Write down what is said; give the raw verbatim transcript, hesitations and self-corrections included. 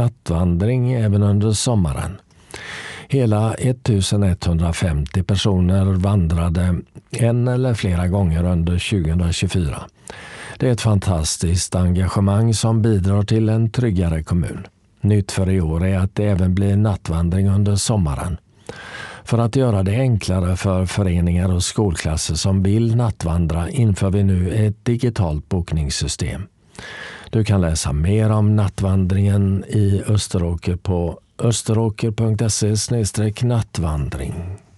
nattvandring även under sommaren. Hela ettusenetthundrafemtio personer vandrade en eller flera gånger under tjugohundratjugofyra. Det är ett fantastiskt engagemang som bidrar till en tryggare kommun. Nytt för i år är att det även blir nattvandring under sommaren. För att göra det enklare för föreningar och skolklasser som vill nattvandra inför vi nu ett digitalt bokningssystem. Du kan läsa mer om nattvandringen i Österåker på österåker punkt se slash nattvandring.